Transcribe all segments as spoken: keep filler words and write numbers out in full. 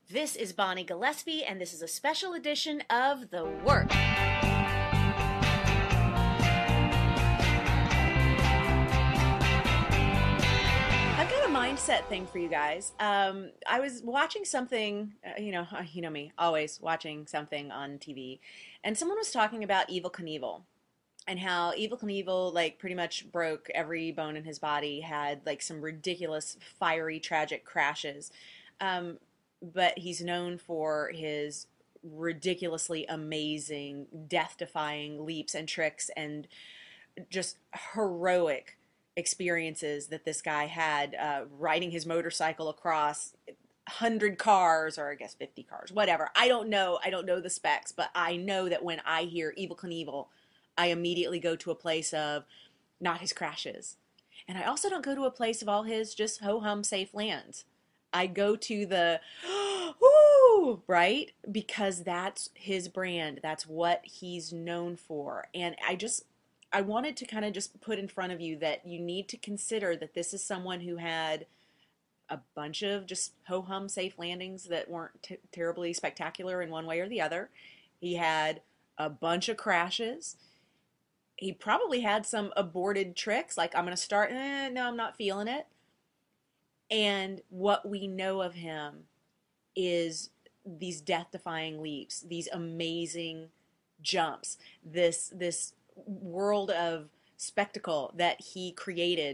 This is Bonnie Gillespie, and this is a special edition of The Work. I've got a mindset thing for you guys. Um, I was watching something, uh, you know, you know me, always watching something on T V, and someone was talking about Evel Knievel. And how Evel Knievel, like, pretty much broke every bone in his body, had, like, some ridiculous, fiery, tragic crashes. Um, but he's known for his ridiculously amazing, death-defying leaps and tricks and just heroic experiences that this guy had, uh, riding his motorcycle across one hundred cars, or I guess fifty cars, whatever. I don't know. I don't know the specs, but I know that when I hear Evel Knievel, I immediately go to a place of not his crashes. And I also don't go to a place of all his just ho-hum safe lands. I go to the, woo, right? Because that's his brand. That's what he's known for. And I just, I wanted to kind of just put in front of you that you need to consider that this is someone who had a bunch of just ho-hum safe landings that weren't t- terribly spectacular in one way or the other. He had a bunch of crashes. He probably had some aborted tricks, like I'm going to start, eh, no, I'm not feeling it. And what we know of him is these death-defying leaps, these amazing jumps, this this world of spectacle that he created,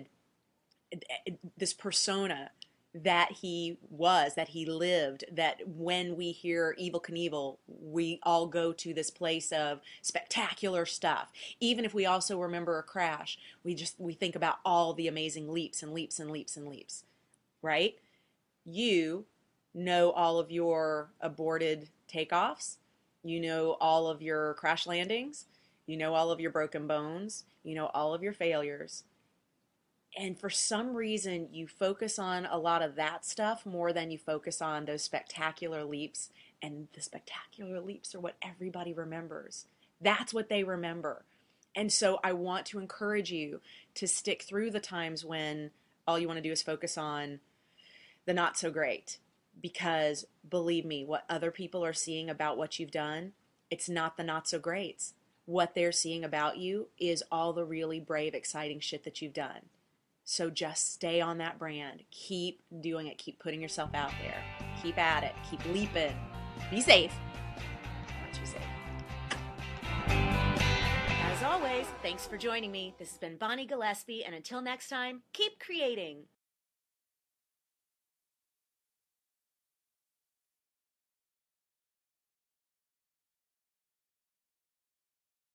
this persona that he was, that he lived, that when we hear Evel Knievel, we all go to this place of spectacular stuff. Even if we also remember a crash, we just, we think about all the amazing leaps and leaps and leaps and leaps, right? You know all of your aborted takeoffs. You know all of your crash landings. You know all of your broken bones. You know all of your failures. And for some reason, you focus on a lot of that stuff more than you focus on those spectacular leaps. And the spectacular leaps are what everybody remembers. That's what they remember. And so I want to encourage you to stick through the times when all you want to do is focus on the not so great. Because believe me, what other people are seeing about what you've done, it's not the not so greats. What they're seeing about you is all the really brave, exciting shit that you've done. So just stay on that brand. Keep doing it. Keep putting yourself out there. Keep at it. Keep leaping. Be safe. Aren't you safe? As always, thanks for joining me. This has been Bonnie Gillespie, and until next time, keep creating.